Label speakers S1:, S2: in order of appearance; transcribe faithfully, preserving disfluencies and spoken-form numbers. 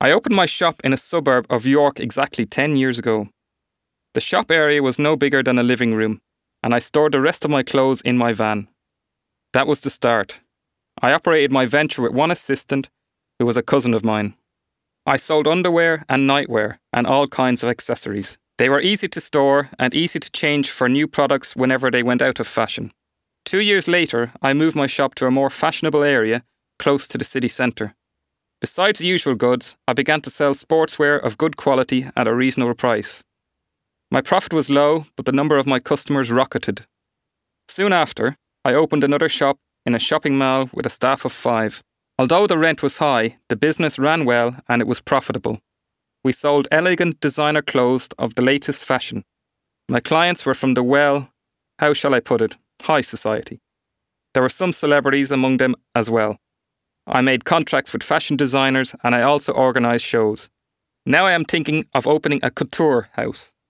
S1: I opened my shop in a suburb of York exactly ten years ago. The shop area was no bigger than a living room, and I stored the rest of my clothes in my van. That was the start. I operated my venture with one assistant, who was a cousin of mine. I sold underwear and nightwear and all kinds of accessories. They were easy to store and easy to change for new products whenever they went out of fashion. Two years later, I moved my shop to a more fashionable area close to the city centre. Besides the usual goods, I began to sell sportswear of good quality at a reasonable price. My profit was low, but the number of my customers rocketed. Soon after, I opened another shop in a shopping mall with a staff of five. Although the rent was high, the business ran well and it was profitable. We sold elegant designer clothes of the latest fashion. My clients were from the well, how shall I put it, high society. There were some celebrities among them as well. I made contracts with fashion designers and I also organised shows. Now I am thinking of opening a couture house.